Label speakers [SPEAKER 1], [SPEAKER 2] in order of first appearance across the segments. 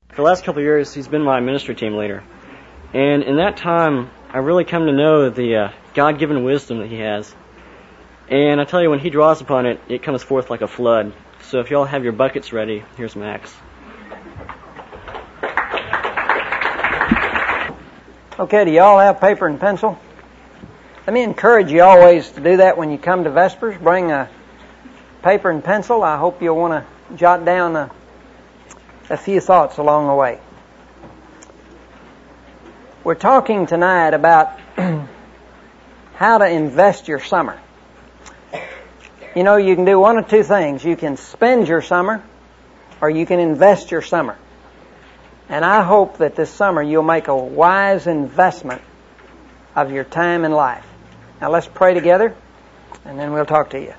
[SPEAKER 1] For the last couple of years, he's been my ministry team leader. And in that time, I really come to know the God-given wisdom that he has. And I tell you, when he draws upon it, it comes forth like a flood. So if you all have your buckets ready, here's Max.
[SPEAKER 2] Okay, do you all have paper and pencil? Let me encourage you always to do that when you come to Vespers. Bring a paper and pencil. I hope you'll want to jot down a few thoughts along the way. We're talking tonight about how to invest your summer. You know, you can do one of two things. You can spend your summer, or you can invest your summer. And I hope that this summer you'll make a wise investment of your time and life. Now let's pray together, and then we'll talk to you.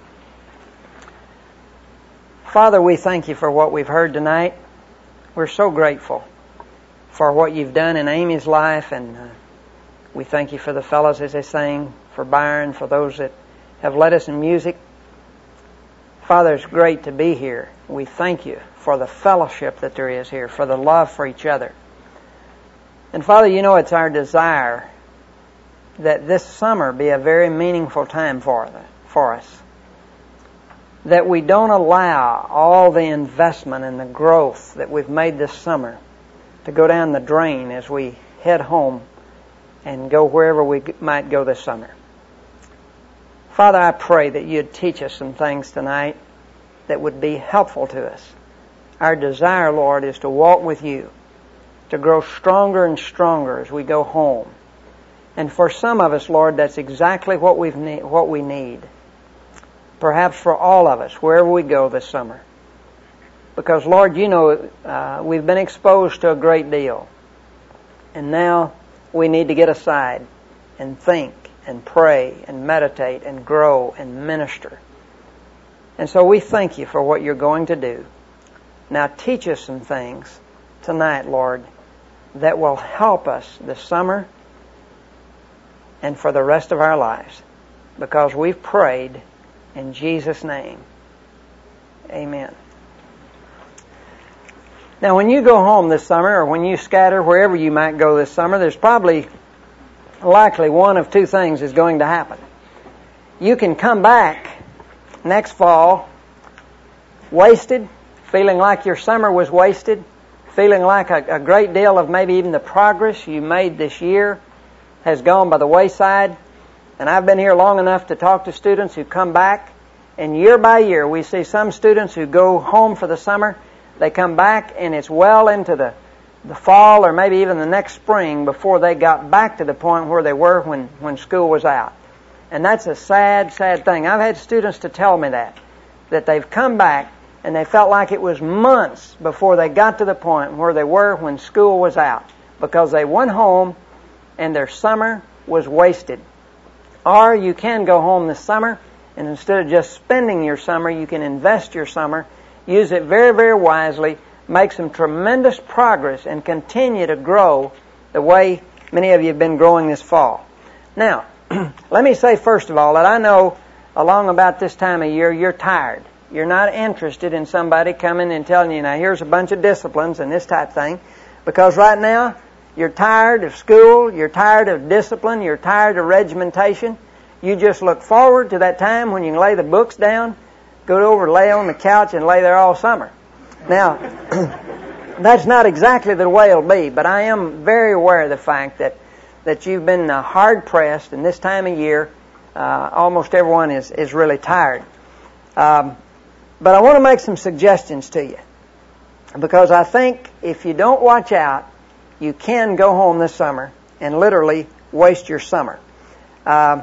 [SPEAKER 2] Father, we thank you for what we've heard tonight. We're so grateful for what you've done in Amy's life, and we thank you for the fellows as they sang, for Byron, for those that have led us in music. Father, it's great to be here. We thank you for the fellowship that there is here, for the love for each other. And Father, you know it's our desire that this summer be a very meaningful time for us. That we don't allow all the investment and the growth that we've made this summer to go down the drain as we head home and go wherever we might go this summer. Father, I pray that you'd teach us some things tonight that would be helpful to us. Our desire, Lord, is to walk with you, to grow stronger and stronger as we go home. And for some of us, Lord, that's exactly what we need. Perhaps for all of us, wherever we go this summer. Because, Lord, you know we've been exposed to a great deal. And now we need to get aside and think and pray and meditate and grow and minister. And so we thank you for what you're going to do. Now teach us some things tonight, Lord, that will help us this summer and for the rest of our lives. Because we've prayed in Jesus' name. Amen. Now when you go home this summer, or when you scatter wherever you might go this summer, there's probably likely one of two things is going to happen. You can come back next fall wasted, feeling like your summer was wasted, feeling like a great deal of maybe even the progress you made this year has gone by the wayside. And I've been here long enough to talk to students who come back, and year by year we see some students who go home for the summer, they come back and it's well into the fall or maybe even the next spring before they got back to the point where they were when school was out. And that's a sad, sad thing. I've had students to tell me that they've come back and they felt like it was months before they got to the point where they were when school was out, because they went home and their summer was wasted. Or you can go home this summer, and instead of just spending your summer, you can invest your summer, use it very, very wisely, make some tremendous progress, and continue to grow the way many of you have been growing this fall. Now, let me say first of all that I know along about this time of year you're tired. You're not interested in somebody coming and telling you, now here's a bunch of disciplines and this type of thing, because right now you're tired of school, you're tired of discipline, you're tired of regimentation. You just look forward to that time when you can lay the books down, go over, lay on the couch, and lay there all summer. Now, that's not exactly the way it'll be, but I am very aware of the fact that you've been hard-pressed, and this time of year, almost everyone is really tired. But I want to make some suggestions to you, because I think if you don't watch out, you can go home this summer and literally waste your summer. I'm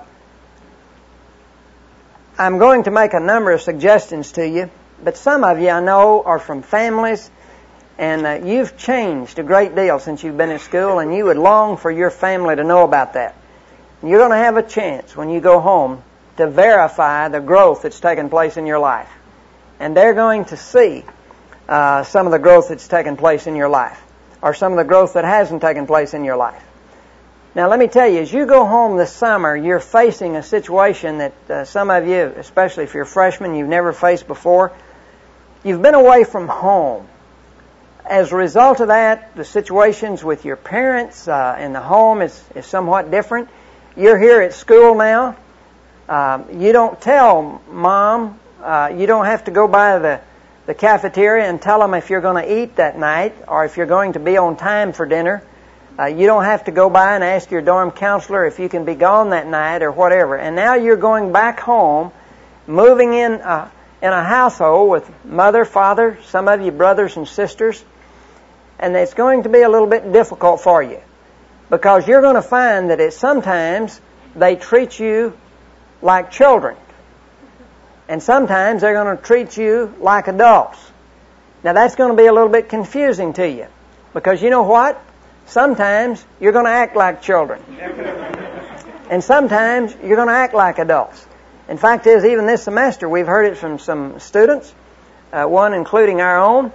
[SPEAKER 2] going to make a number of suggestions to you, but some of you I know are from families, and you've changed a great deal since you've been in school, and you would long for your family to know about that. You're going to have a chance when you go home to verify the growth that's taken place in your life. And they're going to see some of the growth that's taken place in your life, or some of the growth that hasn't taken place in your life. Now, let me tell you, as you go home this summer, you're facing a situation that some of you, especially if you're freshmen, you've never faced before. You've been away from home As a result of that, the situations with your parents in the home is somewhat different. You're here at school now. You don't tell Mom. You don't have to go by the cafeteria and tell them if you're going to eat that night or if you're going to be on time for dinner. You don't have to go by and ask your dorm counselor if you can be gone that night or whatever. And now you're going back home, moving in a household with mother, father, some of you brothers and sisters, and it's going to be a little bit difficult for you because you're going to find that sometimes they treat you like children, and sometimes they're going to treat you like adults. Now that's going to be a little bit confusing to you because you know what? Sometimes you're going to act like children, and sometimes you're going to act like adults. In fact, even this semester, we've heard it from some students, one including our own,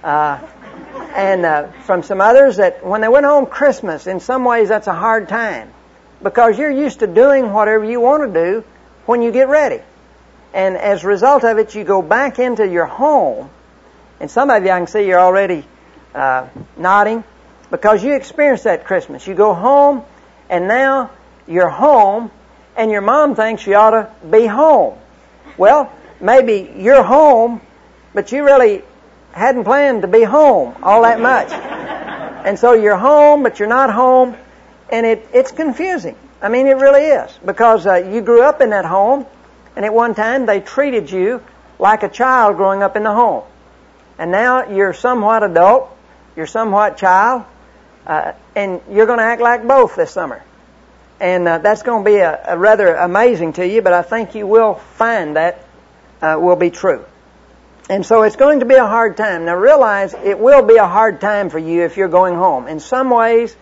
[SPEAKER 2] and from some others, that when they went home Christmas, in some ways that's a hard time because you're used to doing whatever you want to do when you get ready. And as a result of it, you go back into your home, and some of you, I can see you're already nodding, because you experienced that Christmas. You go home, and now you're home, and your mom thinks you ought to be home. Well, maybe you're home, but you really hadn't planned to be home all that much. And so you're home, but you're not home, and it's confusing. I mean, it really is, because you grew up in that home, and at one time they treated you like a child growing up in the home. And now you're somewhat adult, you're somewhat child, and you're going to act like both this summer. And that's going to be a rather amazing to you, but I think you will find that will be true. And so it's going to be a hard time. Now realize it will be a hard time for you if you're going home. In some ways,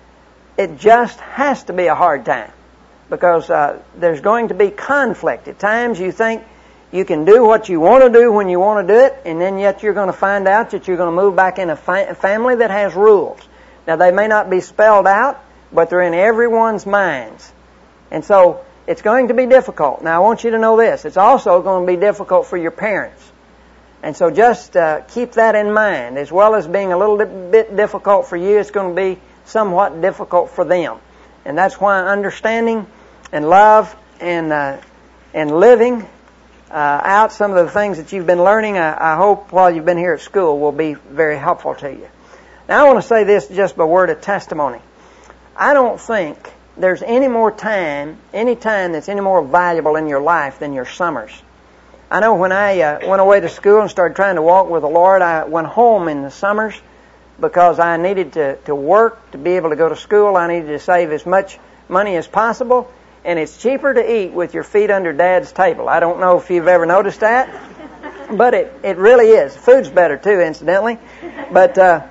[SPEAKER 2] it just has to be a hard time because there's going to be conflict. At times you think you can do what you want to do when you want to do it, and then yet you're going to find out that you're going to move back in a family that has rules. Now they may not be spelled out, but they're in everyone's minds. And so it's going to be difficult. Now I want you to know this. It's also going to be difficult for your parents. And so just keep that in mind. As well as being a little bit difficult for you, it's going to be somewhat difficult for them. And that's why understanding and love and living out some of the things that you've been learning, I hope while you've been here at school, will be very helpful to you. Now I want to say this just by word of testimony. I don't think there's any time that's any more valuable in your life than your summers. I know when I went away to school and started trying to walk with the Lord, I went home in the summers because I needed to work to be able to go to school. I needed to save as much money as possible, and it's cheaper to eat with your feet under Dad's table. I don't know if you've ever noticed that, but it really is. Food's better too, incidentally. But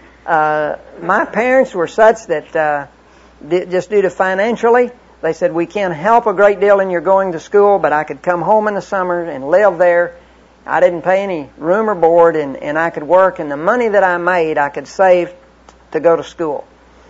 [SPEAKER 2] my parents were such that just due to financially, they said, we can't help a great deal in your going to school, but I could come home in the summer and live there. I didn't pay any room or board, and I could work, and the money that I made I could save to go to school.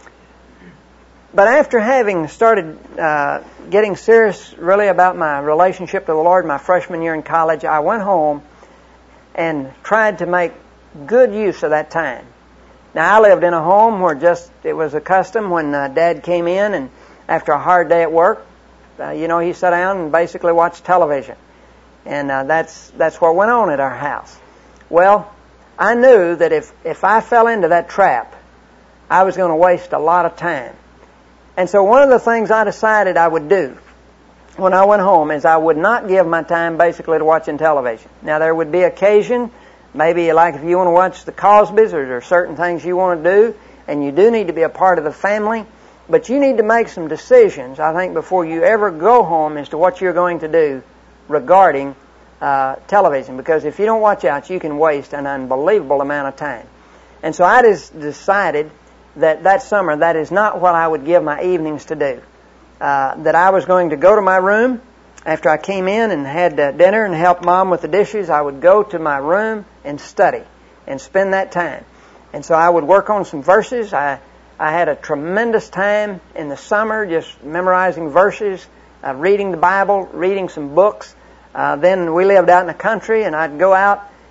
[SPEAKER 2] But after having started getting serious really about my relationship to the Lord my freshman year in college, I went home and tried to make good use of that time. Now, I lived in a home where it was a custom when Dad came in, and after a hard day at work, he sat down and basically watched television. And that's what went on at our house. Well, I knew that if I fell into that trap, I was going to waste a lot of time. And so one of the things I decided I would do when I went home is I would not give my time basically to watching television. Now, there would be occasion, maybe like if you want to watch the Cosbys, or there are certain things you want to do, and you do need to be a part of the family, but you need to make some decisions, I think, before you ever go home as to what you're going to do regarding television. Because if you don't watch out, you can waste an unbelievable amount of time. And so I just decided that summer that is not what I would give my evenings to do. That I was going to go to my room after I came in and had dinner and helped Mom with the dishes. I would go to my room and study and spend that time. And so I would work on some verses. I had a tremendous time in the summer just memorizing verses, reading the Bible, reading some books. Then we lived out in the country, and I'd go out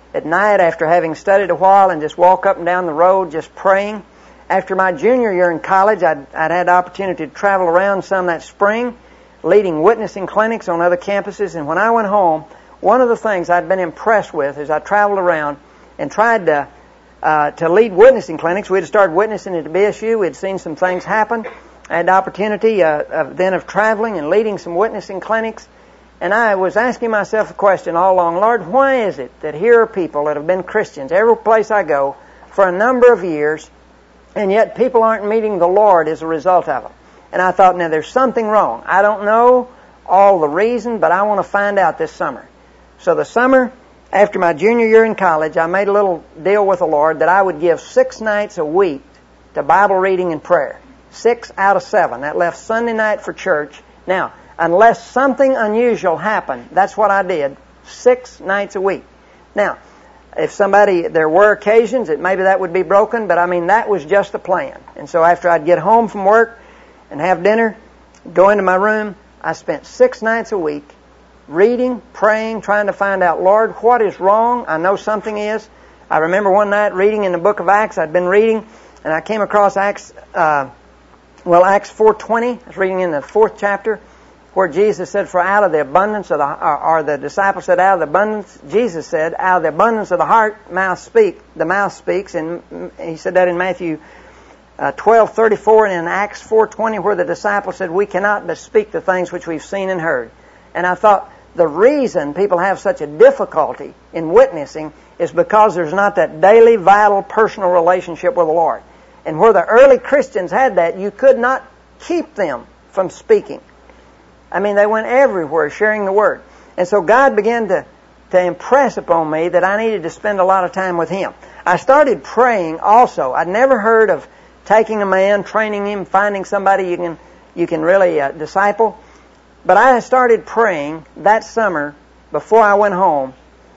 [SPEAKER 2] at night after having studied a while and just walk up and down the road just praying. After my junior year in college, I'd had the opportunity to travel around some that spring, leading witnessing clinics on other campuses. And when I went home, one of the things I'd been impressed with as I traveled around and tried to lead witnessing clinics. We'd started witnessing at BSU. We'd seen some things happen. I had the opportunity then of traveling and leading some witnessing clinics. And I was asking myself a question all along, Lord, why is it that here are people that have been Christians every place I go for a number of years, and yet people aren't meeting the Lord as a result of it? And I thought, now there's something wrong. I don't know all the reason, but I want to find out this summer. So the summer after my junior year in college, I made a little deal with the Lord that I would give 6 nights a week to Bible reading and prayer. 6 out of 7. That left Sunday night for church. Now, unless something unusual happened, that's what I did. 6 nights a week. Now, if there were occasions that maybe that would be broken, but I mean, that was just the plan. And so after I'd get home from work and have dinner, go into my room, I spent 6 nights a week reading, praying, trying to find out, Lord, what is wrong? I know something is. I remember one night reading in the book of Acts. I'd been reading, and I came across Acts 4:20. I was reading in the 4th chapter, where Jesus said, for out of the abundance of the disciples said, out of the abundance, Jesus said, out of the abundance of the heart, the mouth speaks. And he said that in Matthew 12:34, and in Acts 4:20, where the disciples said, we cannot but speak the things which we've seen and heard. And I thought, the reason people have such a difficulty in witnessing is because there's not that daily, vital, personal relationship with the Lord. And where the early Christians had that, you could not keep them from speaking. I mean, they went everywhere sharing the Word. And so God began to impress upon me that I needed to spend a lot of time with Him. I started praying also. I'd never heard of taking a man, training him, finding somebody you can really disciple. But I started praying that summer before I went home,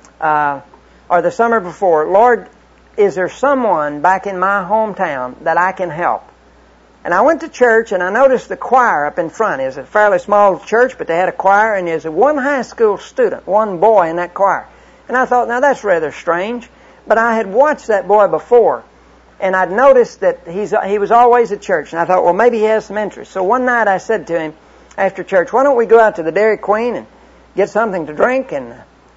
[SPEAKER 2] or the summer before, Lord, is there someone back in my hometown that I can help? And I went to church, and I noticed the choir up in front. It was a fairly small church, but they had a choir, and there's one high school student, one boy in that choir. And I thought, now that's rather strange. But I had watched that boy before, and I'd noticed that he was always at church. And I thought, well, maybe he has some interest. So one night I said to him after church, why don't we go out to the Dairy Queen and get something to drink and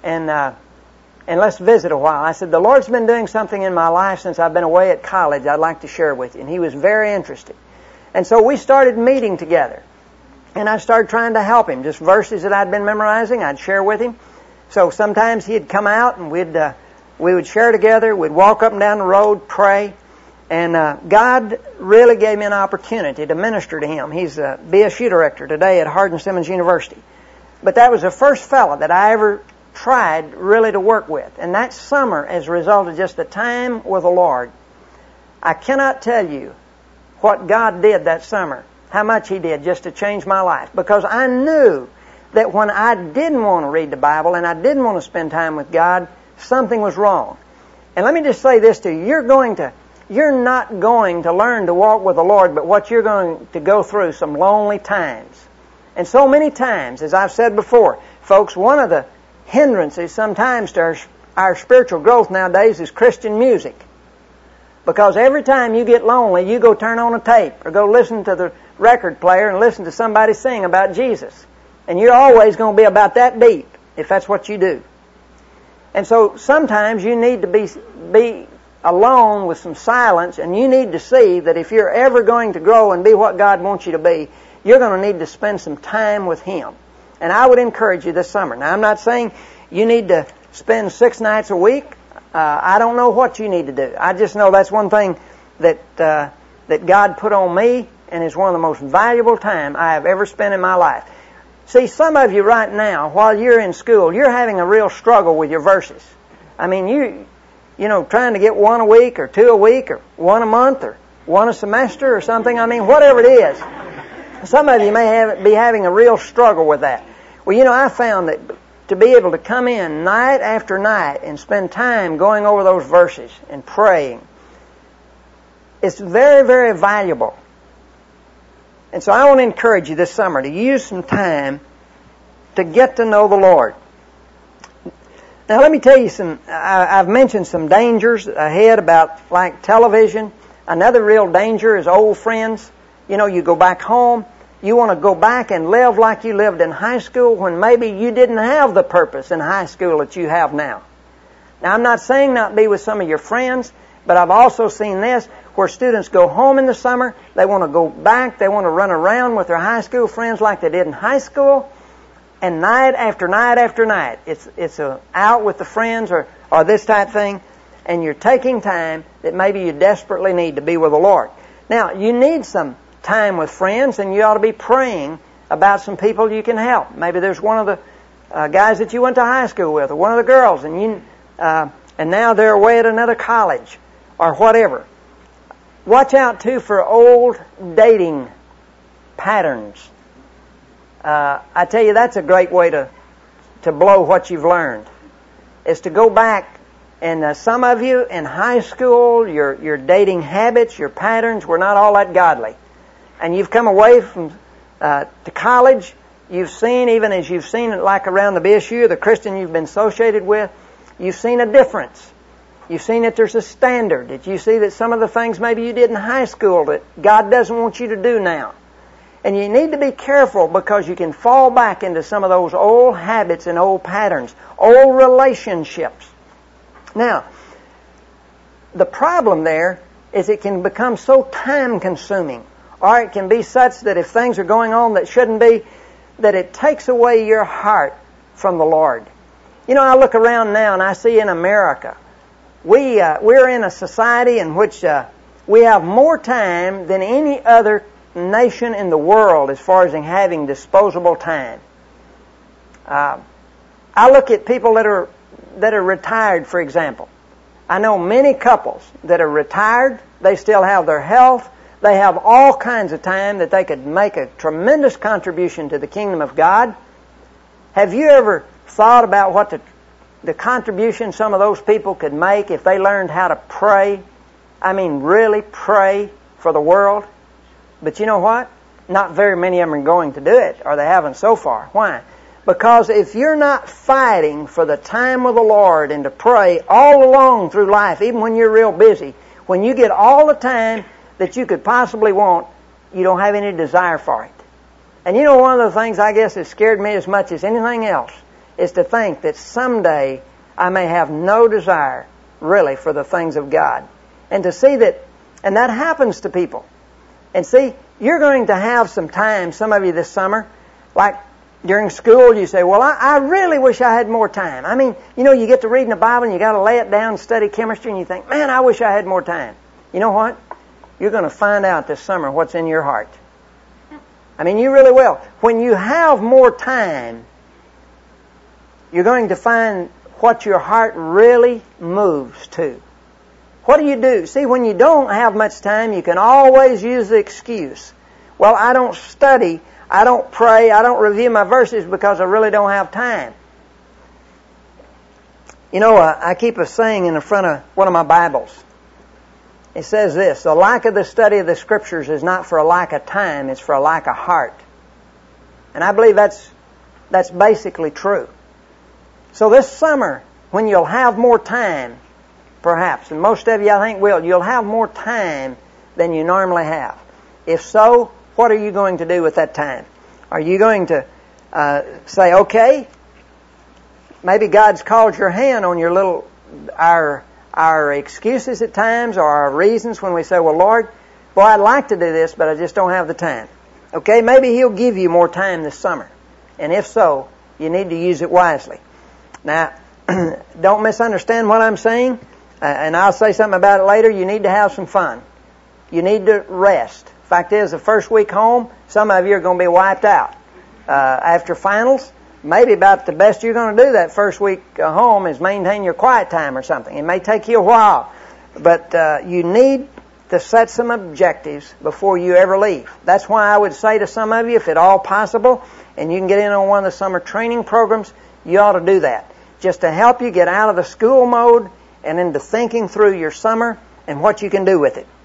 [SPEAKER 2] let's visit a while. I said, the Lord's been doing something in my life since I've been away at college I'd like to share with you. And he was very interested. And so we started meeting together. And I started trying to help him. Just verses that I'd been memorizing, I'd share with him. So sometimes he'd come out and we would share together. We'd walk up and down the road, pray. And God really gave me an opportunity to minister to him. He's a BSU director today at Hardin-Simmons University. But that was the first fellow that I ever tried really to work with. And that summer, as a result of just the time with the Lord, I cannot tell you what God did that summer, how much He did just to change my life. Because I knew that when I didn't want to read the Bible and I didn't want to spend time with God, something was wrong. And let me just say this to you. You're not going to learn to walk with the Lord, but what you're going to go through some lonely times. And so many times, as I've said before, folks, one of the hindrances sometimes to our spiritual growth nowadays is Christian music. Because every time you get lonely, you go turn on a tape or go listen to the record player and listen to somebody sing about Jesus. And you're always going to be about that deep if that's what you do. And so sometimes you need to be alone with some silence, and you need to see that if you're ever going to grow and be what God wants you to be, you're going to need to spend some time with Him. And I would encourage you this summer. Now, I'm not saying you need to spend 6 nights a week. I don't know what you need to do. I just know that's one thing that God put on me, and is one of the most valuable time I have ever spent in my life. See, some of you right now, while you're in school, you're having a real struggle with your verses. I mean, you know, trying to get 1 a week or 2 a week or 1 a month or 1 a semester or something. I mean, whatever it is. Some of you may be having a real struggle with that. Well, you know, I found that to be able to come in night after night and spend time going over those verses and praying, it's very, very valuable. And so I want to encourage you this summer to use some time to get to know the Lord. Now let me tell you I've mentioned some dangers ahead about like television. Another real danger is old friends. You know, you go back home, you want to go back and live like you lived in high school when maybe you didn't have the purpose in high school that you have now. Now I'm not saying not be with some of your friends, but I've also seen this where students go home in the summer, they want to go back, they want to run around with their high school friends like they did in high school, and night after night after night, it's out with the friends or this type thing, and you're taking time that maybe you desperately need to be with the Lord. Now, you need some time with friends, and you ought to be praying about some people you can help. Maybe there's one of the guys that you went to high school with, or one of the girls, and now they're away at another college, or whatever. Watch out, too, for old dating patterns. I tell you, that's a great way to blow what you've learned, is to go back. And some of you in high school, your dating habits, your patterns were not all that godly. And you've come away from to college, you've seen, even as you've seen it like around the BSU, the Christian you've been associated with, you've seen a difference. You've seen that there's a standard, that you see that some of the things maybe you did in high school that God doesn't want you to do now. And you need to be careful because you can fall back into some of those old habits and old patterns, old relationships. Now, the problem there is it can become so time-consuming, or it can be such that if things are going on that shouldn't be, that it takes away your heart from the Lord. You know, I look around now and I see in America, we're in a society in which we have more time than any other nation in the world as far as having disposable time. I look at people that are retired, for example. I know many couples that are retired. They still have their health. They have all kinds of time that they could make a tremendous contribution to the kingdom of God. Have you ever thought about what the contribution some of those people could make if they learned how to pray? I mean, really pray for the world. But you know what? Not very many of them are going to do it, or they haven't so far. Why? Because if you're not fighting for the time with the Lord and to pray all along through life, even when you're real busy, when you get all the time that you could possibly want, you don't have any desire for it. And you know, one of the things I guess that scared me as much as anything else is to think that someday I may have no desire really for the things of God. And to see that, and that happens to people. And see, you're going to have some time, some of you this summer, like during school, you say, well, I really wish I had more time. I mean, you know, you get to reading the Bible and you got to lay it down and study chemistry and you think, man, I wish I had more time. You know what? You're going to find out this summer what's in your heart. I mean, you really will. When you have more time, you're going to find what your heart really moves to. What do? See, when you don't have much time, you can always use the excuse. Well, I don't study, I don't pray, I don't review my verses because I really don't have time. You know, I keep a saying in the front of one of my Bibles. It says this: the lack of the study of the Scriptures is not for a lack of time, it's for a lack of heart. And I believe that's basically true. So this summer, when you'll have more time, perhaps, and most of you I think will, you'll have more time than you normally have. If so, what are you going to do with that time? Are you going to say, okay, maybe God's called your hand on your our excuses at times, or our reasons when we say, well, Lord, boy, I'd like to do this, but I just don't have the time. Okay, maybe He'll give you more time this summer. And if so, you need to use it wisely. Now, don't misunderstand what I'm saying, and I'll say something about it later. You need to have some fun. You need to rest. Fact is, the first week home, some of you are going to be wiped out. After finals, maybe about the best you're going to do that first week home is maintain your quiet time or something. It may take you a while, but you need to set some objectives before you ever leave. That's why I would say to some of you, if at all possible, and you can get in on one of the summer training programs, you ought to do that, just to help you get out of the school mode and into thinking through your summer and what you can do with it.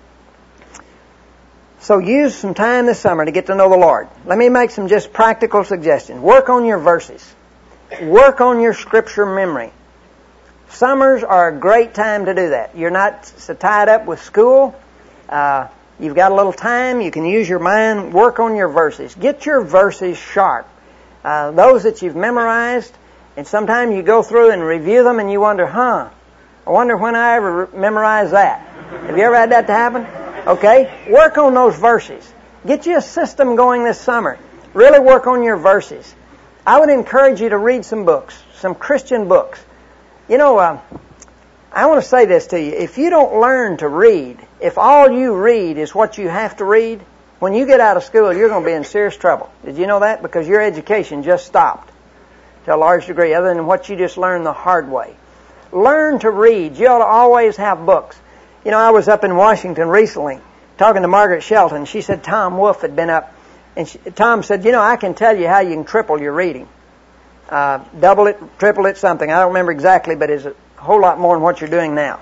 [SPEAKER 2] So use some time this summer to get to know the Lord. Let me make some just practical suggestions. Work on your verses. Work on your Scripture memory. Summers are a great time to do that. You're not so tied up with school. You've got a little time. You can use your mind. Work on your verses. Get your verses sharp. Those that you've memorized, and sometimes you go through and review them and you wonder, I wonder when I ever memorized that. Have you ever had that to happen? Okay? Work on those verses. Get you a system going this summer. Really work on your verses. I would encourage you to read some books, some Christian books. You know, I want to say this to you. If you don't learn to read, if all you read is what you have to read, when you get out of school, you're going to be in serious trouble. Did you know that? Because your education just stopped to a large degree, other than what you just learned the hard way. Learn to read. You ought to always have books. You know, I was up in Washington recently talking to Margaret Shelton. She said Tom Wolfe had been up, and Tom said, you know, I can tell you how you can triple your reading. Double it, triple it, something. I don't remember exactly, but it's a whole lot more than what you're doing now.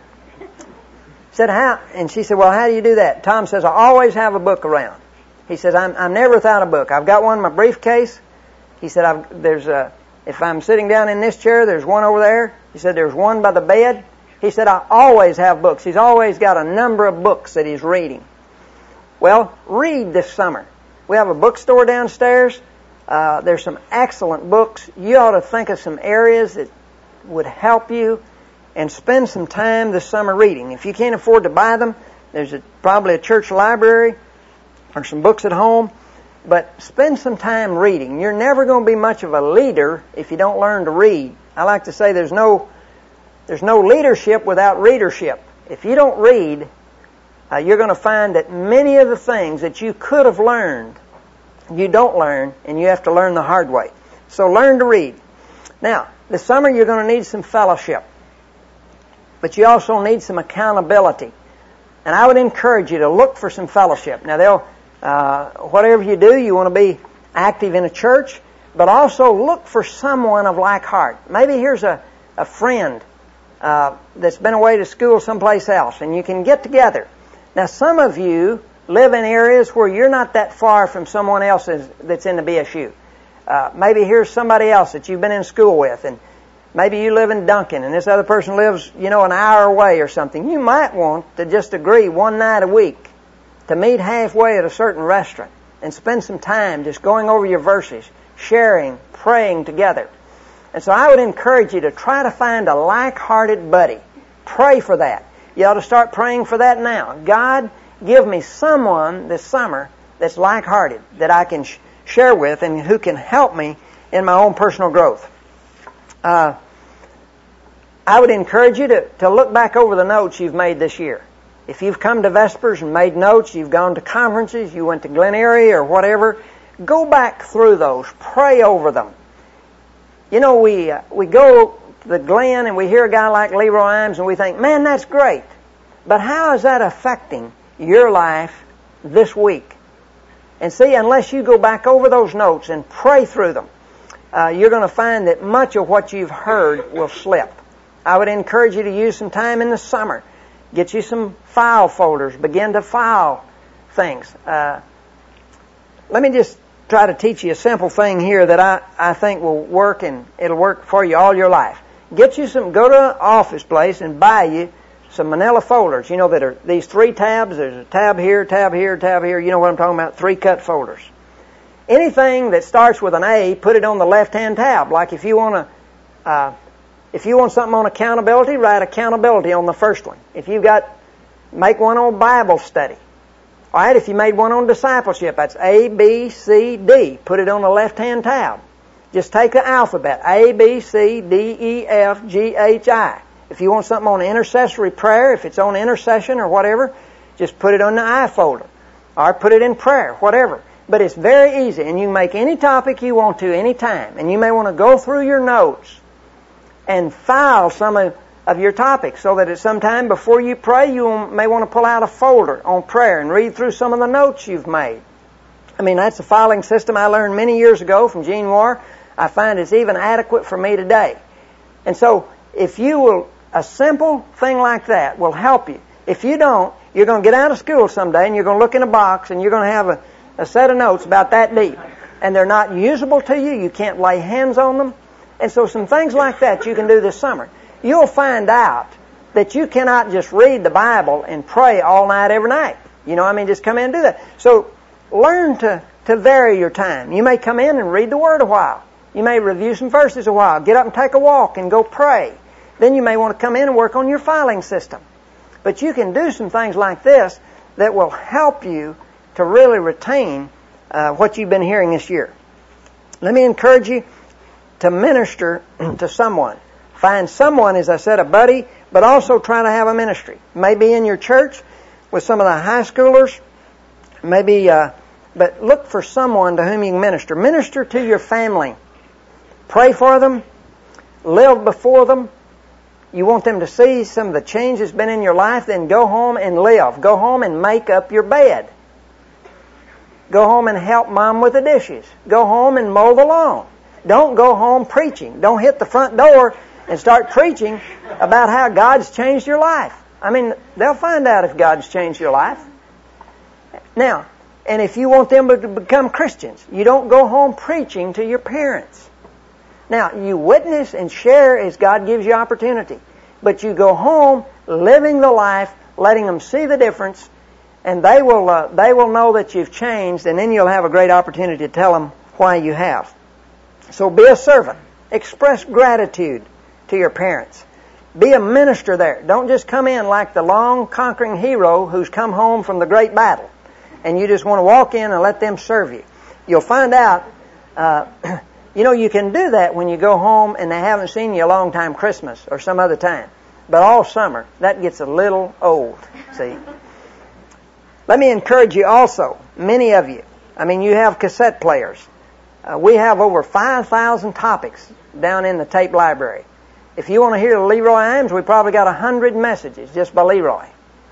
[SPEAKER 2] Said, how? And she said, well, how do you do that? Tom says, I always have a book around. He says, I'm never without a book. I've got one in my briefcase. He said, if I'm sitting down in this chair, there's one over there. He said, there's one by the bed. He said, I always have books. He's always got a number of books that he's reading. Well, read this summer. We have a bookstore downstairs. There's some excellent books. You ought to think of some areas that would help you, and spend some time this summer reading. If you can't afford to buy them, there's probably a church library or some books at home, but spend some time reading. You're never going to be much of a leader if you don't learn to read. I like to say there's no leadership without readership. If you don't read, you're going to find that many of the things that you could have learned, you don't learn, and you have to learn the hard way. So learn to read. Now, this summer you're going to need some fellowship. But you also need some accountability. And I would encourage you to look for some fellowship. Now, whatever you do, you want to be active in a church, but also look for someone of like heart. Maybe here's a friend that's been away to school someplace else, and you can get together. Now, some of you live in areas where you're not that far from someone else that's in the BSU. Maybe here's somebody else that you've been in school with, and maybe you live in Duncan and this other person lives, an hour away or something. You might want to just agree one night a week to meet halfway at a certain restaurant and spend some time just going over your verses, sharing, praying together. And so I would encourage you to try to find a like-hearted buddy. Pray for that. You ought to start praying for that now. God, give me someone this summer that's like-hearted that I can share with and who can help me in my own personal growth. I would encourage you to look back over the notes you've made this year. If you've come to Vespers and made notes, you've gone to conferences, you went to Glen Eyrie or whatever, go back through those. Pray over them. We go to the Glen and we hear a guy like Leroy Imes and we think, man, that's great. But how is that affecting your life this week? And see, unless you go back over those notes and pray through them, you're going to find that much of what you've heard will slip. I would encourage you to use some time in the summer. Get you some file folders. Begin to file things. Let me just try to teach you a simple thing here that I think will work, and it'll work for you all your life. Go to an office place and buy you some manila folders. That are these 3 tabs. There's a tab here, tab here, tab here. You know what I'm talking about? 3 cut folders. Anything that starts with an A, put it on the left-hand tab. Like if you want something on accountability, write accountability on the first one. Make one on Bible study. All right, if you made one on discipleship, that's A, B, C, D. Put it on the left-hand tab. Just take the alphabet, A, B, C, D, E, F, G, H, I. If you want something on intercessory prayer, if it's on intercession or whatever, just put it on the I folder. Or put it in prayer, whatever. But it's very easy, and you can make any topic you want to any time. And you may want to go through your notes and file some of your topics so that at some time before you pray, you may want to pull out a folder on prayer and read through some of the notes you've made. That's a filing system I learned many years ago from Gene Warr. I find it's even adequate for me today. And so if you will, a simple thing like that will help you. If you don't, you're going to get out of school someday and you're going to look in a box and you're going to have a set of notes about that deep. And they're not usable to you. You can't lay hands on them. And so some things like that you can do this summer. you'll find out that you cannot just read the Bible and pray all night every night. Just come in and do that. So learn to vary your time. You may come in and read the Word a while. You may review some verses a while. Get up and take a walk and go pray. Then you may want to come in and work on your filing system. But you can do some things like this that will help you to really retain what you've been hearing this year. Let me encourage you to minister to someone. Find someone, as I said, a buddy, but also try to have a ministry. Maybe in your church with some of the high schoolers. Maybe, but look for someone to whom you can minister. Minister to your family. Pray for them. Live before them. You want them to see some of the change that's been in your life, then go home and live. Go home and make up your bed. Go home and help Mom with the dishes. Go home and mow the lawn. Don't go home preaching. Don't hit the front door and start preaching about how God's changed your life. They'll find out if God's changed your life. Now, and if you want them to become Christians, you don't go home preaching to your parents. Now, you witness and share as God gives you opportunity. But you go home living the life, letting them see the difference, and they will know that you've changed, and then you'll have a great opportunity to tell them why you have. So be a servant. Express gratitude to your parents. Be a minister there. Don't just come in like the long conquering hero who's come home from the great battle, and you just want to walk in and let them serve you. You'll find out, you can do that when you go home and they haven't seen you a long time Christmas or some other time. But all summer, that gets a little old, see. Let me encourage you also, many of you, you have cassette players. We have over 5,000 topics down in the tape library. If you want to hear Leroy Imes, we probably got 100 messages just by Leroy.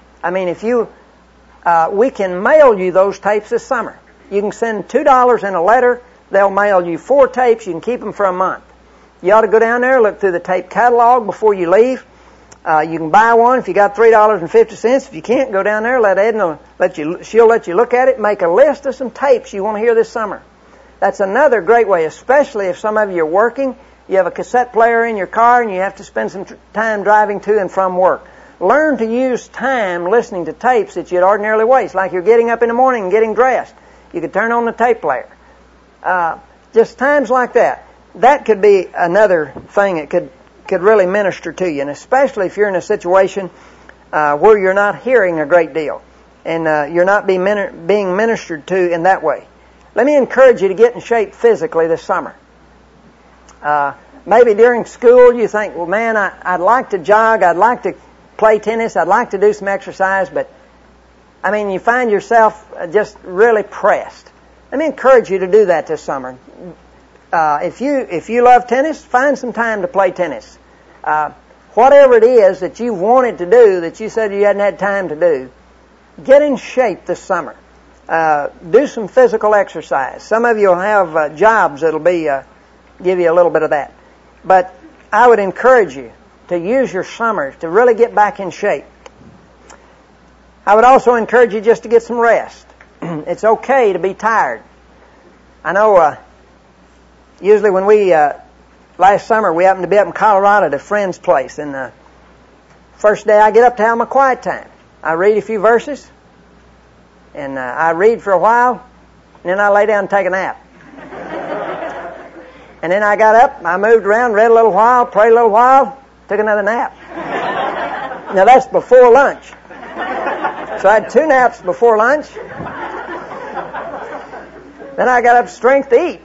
[SPEAKER 2] We can mail you those tapes this summer. You can send $2 in a letter. They'll mail you 4 tapes. You can keep them for a month. You ought to go down there, look through the tape catalog before you leave. You can buy one if you got $3.50. If you can't, go down there, let Edna she'll let you look at it, make a list of some tapes you want to hear this summer. That's another great way, especially if some of you are working. You have a cassette player in your car and you have to spend some time driving to and from work. Learn to use time listening to tapes that you'd ordinarily waste, like you're getting up in the morning and getting dressed. You could turn on the tape player. Just times like that. That could be another thing that could really minister to you, and especially if you're in a situation where you're not hearing a great deal and you're not being ministered to in that way. Let me encourage you to get in shape physically this summer. Maybe during school you think, well, man, I'd like to jog, I'd like to play tennis, I'd like to do some exercise, but you find yourself just really pressed. Let me encourage you to do that this summer. If you love tennis, find some time to play tennis. Whatever it is that you wanted to do that you said you hadn't had time to do, get in shape this summer. Do some physical exercise. Some of you will have jobs that'll give you a little bit of that. But I would encourage you to use your summers to really get back in shape. I would also encourage you just to get some rest. It's okay to be tired. I know usually when last summer we happened to be up in Colorado at a friend's place, and the first day I get up to have my quiet time. I read a few verses, and I read for a while, and then I lay down and take a nap. And then I got up, I moved around, read a little while, prayed a little while, took another nap. Now that's before lunch. So I had 2 naps before lunch. Then I got up strength to eat.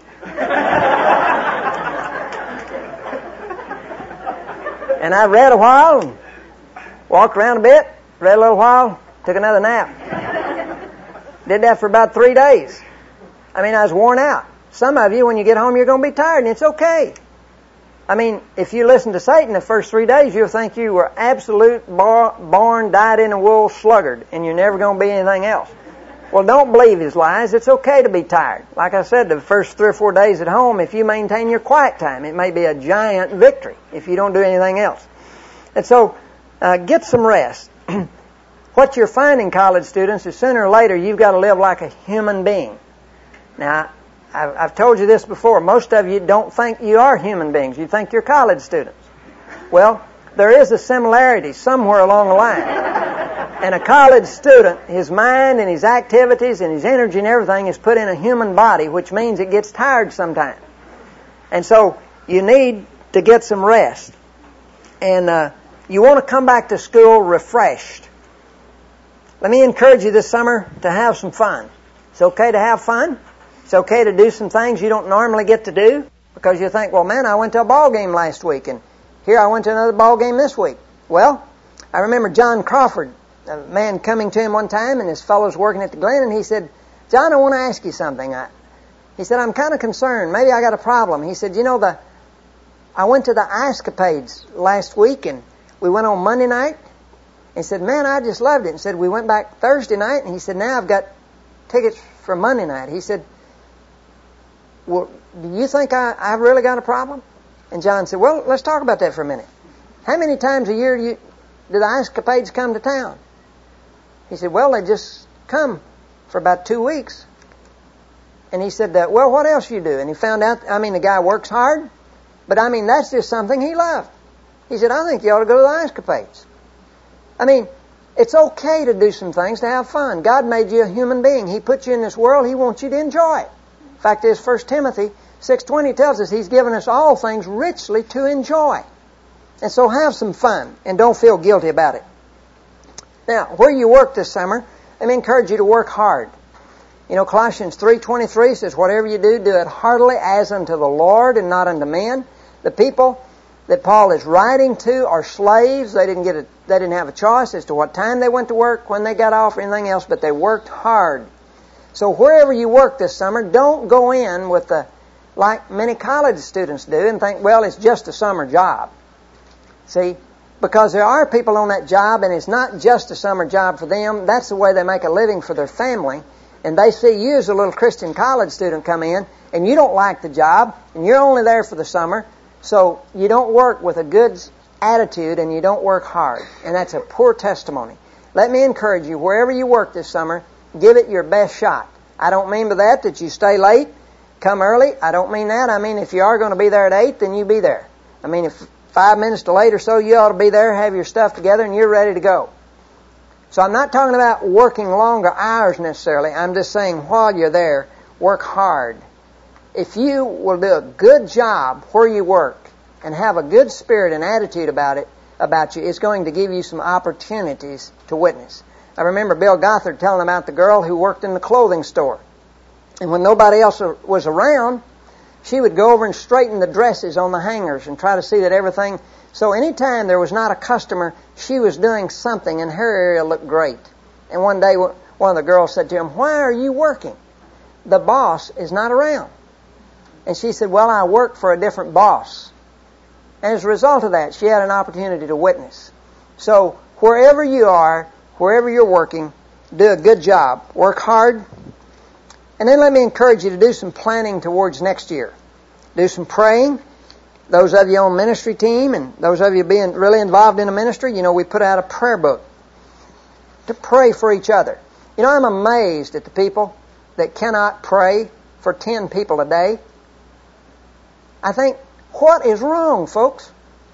[SPEAKER 2] And I read a while, and walked around a bit, read a little while, took another nap. Did that for about 3 days. I was worn out. Some of you, when you get home, you're going to be tired, and it's okay. If you listen to Satan the first 3 days, you'll think you were absolute born, dyed-in-the-wool sluggard, and you're never going to be anything else. Well, don't believe his lies. It's okay to be tired. Like I said, the first 3 or 4 days at home, if you maintain your quiet time, it may be a giant victory if you don't do anything else. And so, get some rest. What you're finding, college students, is sooner or later you've got to live like a human being. Now, I've told you this before. Most of you don't think you are human beings. You think you're college students. Well, there is a similarity somewhere along the line. And a college student, his mind and his activities and his energy and everything is put in a human body, which means it gets tired sometimes. And so you need to get some rest. And you want to come back to school refreshed. Let me encourage you this summer to have some fun. It's okay to have fun. It's okay to do some things you don't normally get to do, because you think, well, man, I went to a ball game last week, and here I went to another ball game this week. Well, I remember John Crawford, a man coming to him one time, and his fellows working at the Glen, and he said, John, I want to ask you something. He said, I'm kind of concerned. Maybe I got a problem. He said, I went to the Ice-Capades last week, and we went on Monday night. He said, man, I just loved it. And said, we went back Thursday night, and he said, now I've got tickets for Monday night. He said, well, do you think I've really got a problem? And John said, well, let's talk about that for a minute. How many times a year do the Ice-Capades come to town? He said, well, they just come for about 2 weeks. And he said, well, what else you do? And he found out, the guy works hard, but that's just something he loved. He said, I think you ought to go to the Ice-Capades. It's okay to do some things, to have fun. God made you a human being. He put you in this world. He wants you to enjoy it. In fact, 1 Timothy 6:20 tells us He's given us all things richly to enjoy. And so have some fun and don't feel guilty about it. Now, where you work this summer, let me encourage you to work hard. Colossians 3:23 says, whatever you do, do it heartily as unto the Lord and not unto men. The people that Paul is writing to are slaves. They didn't have a choice as to what time they went to work, when they got off, or anything else, but they worked hard. So wherever you work this summer, don't go in with like many college students do and think, well, it's just a summer job. See, because there are people on that job, and it's not just a summer job for them. That's the way they make a living for their family. And they see you as a little Christian college student come in, and you don't like the job, and you're only there for the summer. So you don't work with a good attitude, and you don't work hard. And that's a poor testimony. Let me encourage you, wherever you work this summer, give it your best shot. I don't mean by that you stay late, come early. I don't mean that. If you are going to be there at 8, then you be there. If 5 minutes to late or so, you ought to be there, have your stuff together, and you're ready to go. So I'm not talking about working longer hours necessarily. I'm just saying while you're there, work hard. If you will do a good job where you work and have a good spirit and attitude about you, it's going to give you some opportunities to witness. I remember Bill Gothard telling about the girl who worked in the clothing store. And when nobody else was around, she would go over and straighten the dresses on the hangers and try to see that everything... So anytime there was not a customer, she was doing something and her area looked great. And one day one of the girls said to him, why are you working? The boss is not around. And she said, well, I work for a different boss. And as a result of that, she had an opportunity to witness. So wherever you are, wherever you're working, do a good job. Work hard. And then let me encourage you to do some planning towards next year. Do some praying. Those of you on ministry team and those of you being really involved in a ministry, we put out a prayer book to pray for each other. I'm amazed at the people that cannot pray for 10 people a day. I think, what is wrong, folks?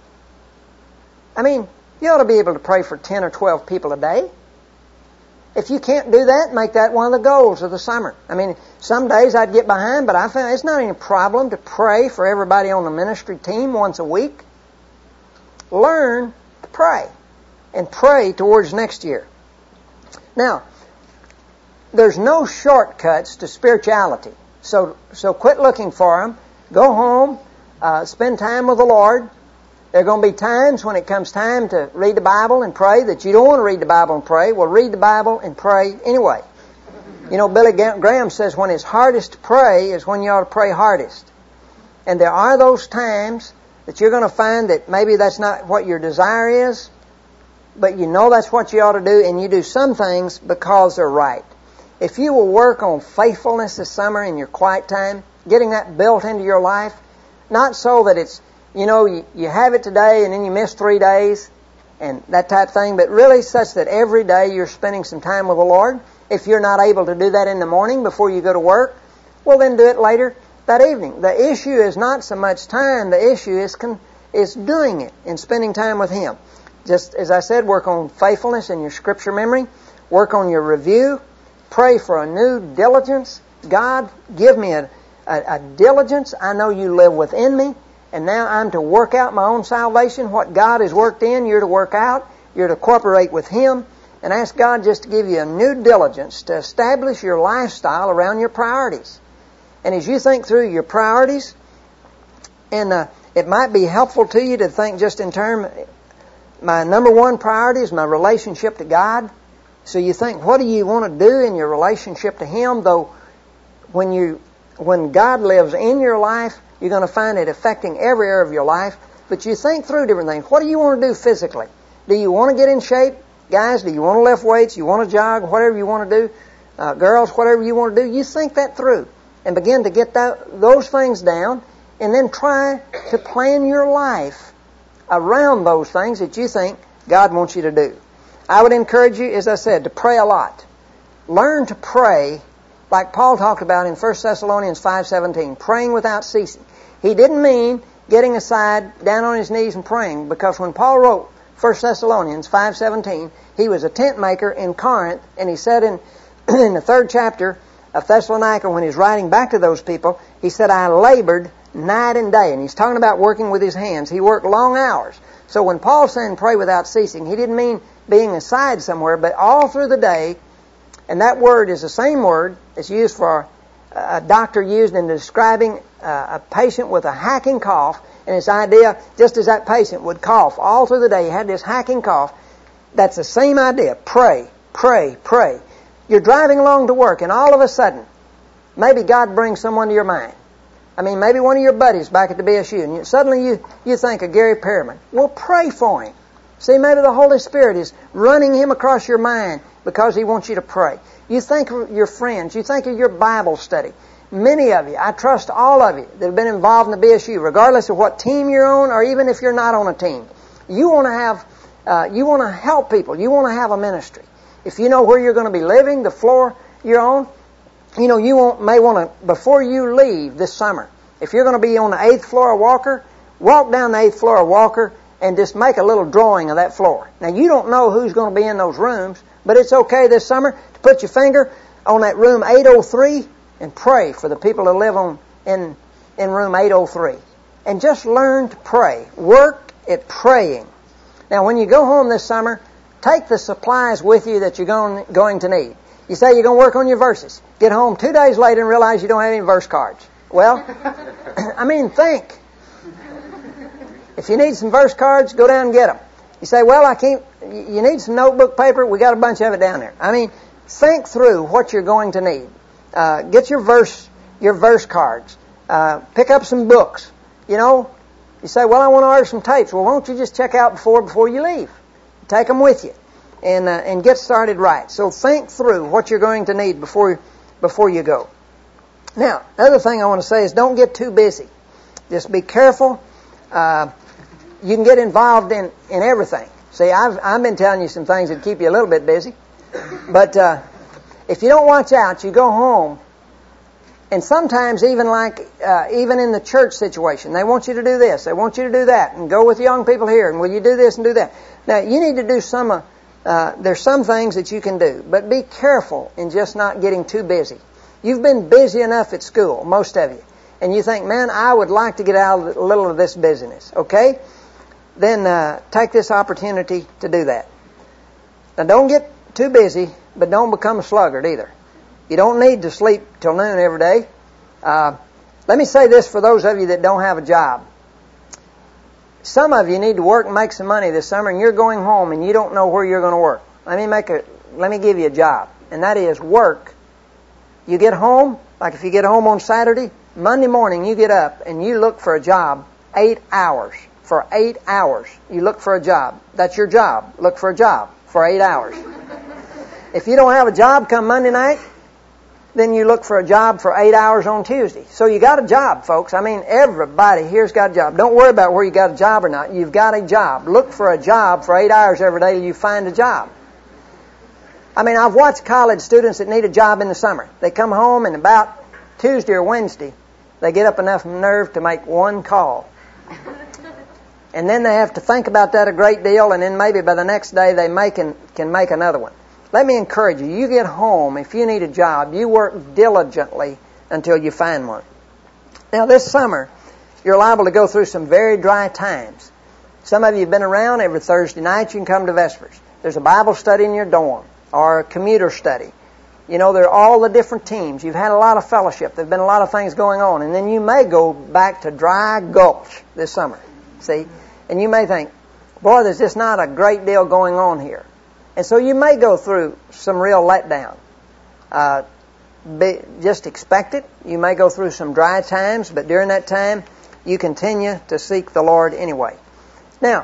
[SPEAKER 2] You ought to be able to pray for 10 or 12 people a day. If you can't do that, make that one of the goals of the summer. Some days I'd get behind, but I found it's not any problem to pray for everybody on the ministry team once a week. Learn to pray and pray towards next year. Now, there's no shortcuts to spirituality. So quit looking for them. Go home, spend time with the Lord. There are going to be times when it comes time to read the Bible and pray that you don't want to read the Bible and pray. Well, read the Bible and pray anyway. Billy Graham says when it's hardest to pray is when you ought to pray hardest. And there are those times that you're going to find that maybe that's not what your desire is, but that's what you ought to do, and you do some things because they're right. If you will work on faithfulness this summer in your quiet time, getting that built into your life, not so that it's, you have it today and then you miss 3 days and that type of thing, but really such that every day you're spending some time with the Lord. If you're not able to do that in the morning before you go to work, well, then do it later that evening. The issue is not so much time. The issue is is doing it and spending time with Him. Just as I said, work on faithfulness in your scripture memory. Work on your review. Pray for a new diligence. God, give me a diligence. I know you live within me, and now I'm to work out my own salvation. What God has worked in, you're to work out. You're to cooperate with Him, and ask God just to give you a new diligence to establish your lifestyle around your priorities. And as you think through your priorities, and it might be helpful to you to think just in terms, my number one priority is my relationship to God. So you think, what do you want to do in your relationship to Him? Though when God lives in your life, you're going to find it affecting every area of your life. But you think through different things. What do you want to do physically? Do you want to get in shape? Guys, do you want to lift weights? You want to jog? Whatever you want to do. Girls, whatever you want to do. You think that through and begin to get those things down, and then try to plan your life around those things that you think God wants you to do. I would encourage you, as I said, to pray a lot. Learn to pray like Paul talked about in 1 Thessalonians 5:17, praying without ceasing. He didn't mean getting aside, down on his knees and praying, because when Paul wrote 1 Thessalonians 5:17, he was a tent maker in Corinth, and he said in the 3rd chapter of Thessalonica, when he's writing back to those people, he said, I labored night and day. And he's talking about working with his hands. He worked long hours. So when Paul said pray without ceasing, he didn't mean being aside somewhere, but all through the day. And that word is the same word that's used for a doctor used in describing a patient with a hacking cough. And his idea, just as that patient would cough all through the day, he had this hacking cough. That's the same idea. Pray, pray, pray. You're driving along to work, and all of a sudden, maybe God brings someone to your mind. I mean, maybe one of your buddies back at the BSU, and suddenly you think of Gary Perriman. Well, pray for him. See, maybe the Holy Spirit is running him across your mind because He wants you to pray. You think of your friends. You think of your Bible study. Many of you, I trust all of you that have been involved in the BSU, regardless of what team you're on or even if you're not on a team. You want to help people. You want to have a ministry. If you know where you're going to be living, the floor you're on, you may want to, before you leave this summer, if you're going to be on the 8th floor of Walker, walk down the 8th floor of Walker and just make a little drawing of that floor. Now, you don't know who's going to be in those rooms, but it's okay this summer to put your finger on that room 803 and pray for the people that live in room 803. And just learn to pray. Work at praying. Now, when you go home this summer, take the supplies with you that you're going to need. You say you're going to work on your verses. Get home 2 days later and realize you don't have any verse cards. Well, I mean, think. If you need some verse cards, go down and get them. You say, well, I can't. You need some notebook paper. We got a bunch of it down there. I mean, think through what you're going to need. Get your verse cards. Pick up some books. You say, well, I want to order some tapes. Well, won't you just check out before you leave? Take them with you and get started right. So think through what you're going to need before you go. Now, another thing I want to say is don't get too busy. Just be careful. You can get involved in everything. See, I've been telling you some things that keep you a little bit busy. But if you don't watch out, you go home, and sometimes even in the church situation, they want you to do this, they want you to do that, and go with young people here, and will you do this and do that? Now, you need to do there's some things that you can do, but be careful in just not getting too busy. You've been busy enough at school, most of you, and you think, man, I would like to get out a little of this busyness, okay? Then take this opportunity to do that. Now, don't get too busy, but don't become a sluggard either. You don't need to sleep till noon every day. Let me say this for those of you that don't have a job. Some of you need to work and make some money this summer, and you're going home and you don't know where you're going to work. Let me give you a job, and that is work. You get home, like if you get home on Saturday, Monday morning you get up and you look for a job 8 hours. For 8 hours, you look for a job. That's your job. Look for a job for 8 hours. If you don't have a job come Monday night, then you look for a job for 8 hours on Tuesday. So you got a job, folks. I mean, everybody here's got a job. Don't worry about where you got a job or not. You've got a job. Look for a job for 8 hours every day till you find a job. I mean, I've watched college students that need a job in the summer. They come home and about Tuesday or Wednesday, they get up enough nerve to make one call. And then they have to think about that a great deal, and then maybe by the next day they can make another one. Let me encourage you. You get home, if you need a job, you work diligently until you find one. Now this summer, you're liable to go through some very dry times. Some of you have been around. Every Thursday night you can come to Vespers. There's a Bible study in your dorm, or a commuter study. You know, there are all the different teams. You've had a lot of fellowship. There have been a lot of things going on. And then you may go back to Dry Gulch this summer. See? And you may think, boy, there's just not a great deal going on here. And so you may go through some real letdown. Just expect it. You may go through some dry times, but during that time, you continue to seek the Lord anyway. Now,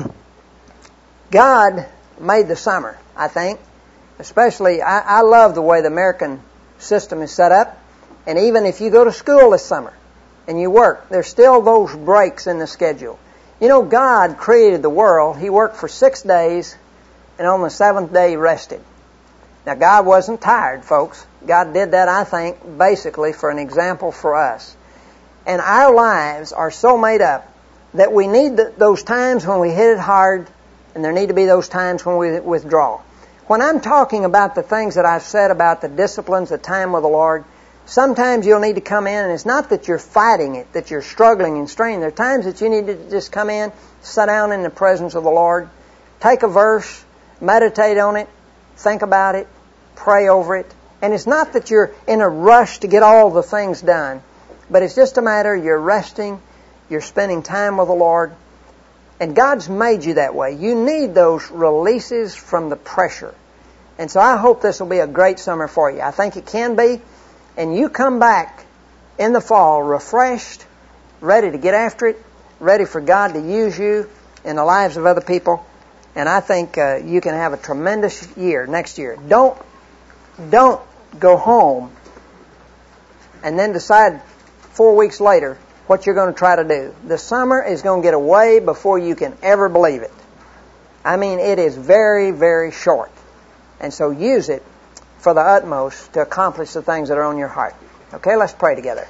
[SPEAKER 2] God made the summer, I think. Especially, I love the way the American system is set up. And even if you go to school this summer and you work, there's still those breaks in the schedule. You know, God created the world. He worked for 6 days, and on the 7th day He rested. Now, God wasn't tired, folks. God did that, I think, basically for an example for us. And our lives are so made up that we need those times when we hit it hard, and there need to be those times when we withdraw. When I'm talking about the things that I've said about the disciplines, the time with the Lord, sometimes you'll need to come in, and it's not that you're fighting it, that you're struggling and straining. There are times that you need to just come in, sit down in the presence of the Lord, take a verse, meditate on it, think about it, pray over it. And it's not that you're in a rush to get all the things done, but it's just a matter you're resting, you're spending time with the Lord, and God's made you that way. You need those releases from the pressure. And so I hope this will be a great summer for you. I think it can be. And you come back in the fall refreshed, ready to get after it, ready for God to use you in the lives of other people. And I think you can have a tremendous year next year. Don't go home and then decide 4 weeks later what you're going to try to do. The summer is going to get away before you can ever believe it. I mean, it is very, very short. And so use it for the utmost to accomplish the things that are on your heart. Okay, let's pray together.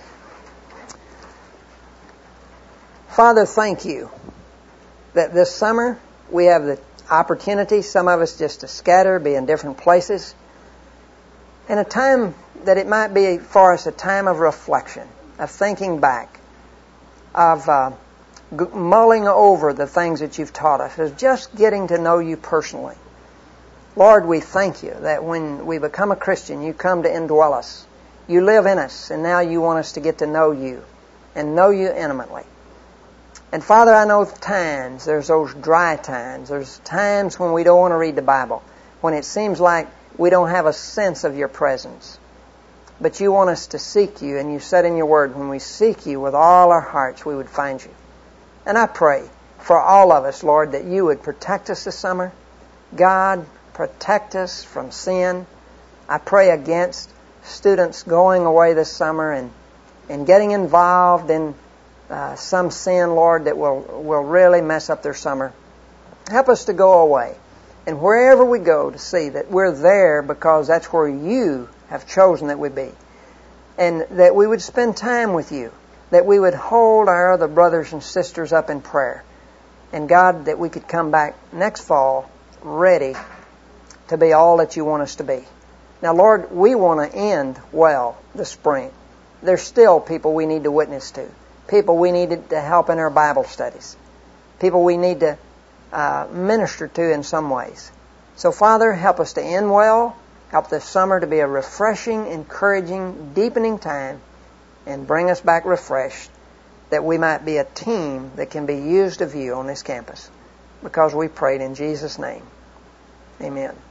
[SPEAKER 2] Father, thank you that this summer we have the opportunity, some of us just to scatter, be in different places, and a time that it might be for us a time of reflection, of thinking back, of mulling over the things that you've taught us, of just getting to know you personally. Lord, we thank you that when we become a Christian, you come to indwell us. You live in us, and now you want us to get to know you and know you intimately. And Father, I know times, there's those dry times. There's times when we don't want to read the Bible, when it seems like we don't have a sense of your presence. But you want us to seek you, and you said in your word, when we seek you with all our hearts, we would find you. And I pray for all of us, Lord, that you would protect us this summer. God, protect us from sin. I pray against students going away this summer and getting involved in some sin, Lord, that will really mess up their summer. Help us to go away. And wherever we go, to see that we're there because that's where you have chosen that we be. And that we would spend time with you. That we would hold our other brothers and sisters up in prayer. And God, that we could come back next fall ready to be all that you want us to be. Now, Lord, we want to end well the spring. There's still people we need to witness to. People we need to help in our Bible studies. People we need to minister to in some ways. So, Father, help us to end well. Help this summer to be a refreshing, encouraging, deepening time, and bring us back refreshed, that we might be a team that can be used of you on this campus. Because we prayed in Jesus' name. Amen.